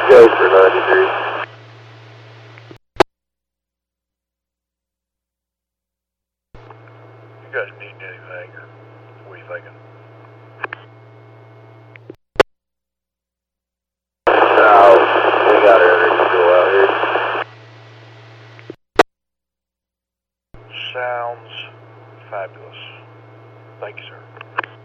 Go for 93. You guys need anything, or what are you thinking? No, we got everything to go out here. Sounds fabulous. Thank you, sir.